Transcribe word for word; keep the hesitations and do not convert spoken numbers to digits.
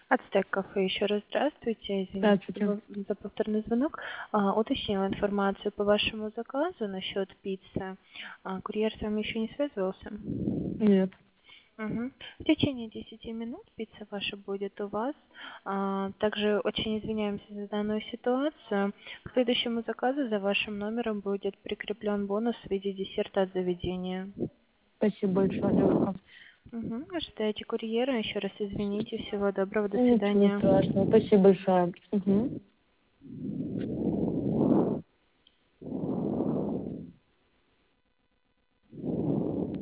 Ацтек кафе, еще раз здравствуйте. Извините Здравствуйте. за за повторный звонок. А, уточнила информацию по вашему заказу насчет пиццы. А, курьер с вами еще не связывался? Нет. Мгм. В течение десяти минут пицца ваша будет у вас. А, также очень извиняемся за данную ситуацию. К следующему заказу за вашим номером будет прикреплен бонус в виде десерта от заведения. Спасибо большое, Алёшка. Угу. Ожидаете курьера. Еще раз извините. Всего доброго. До Ничего свидания. страшного. Спасибо большое. Угу.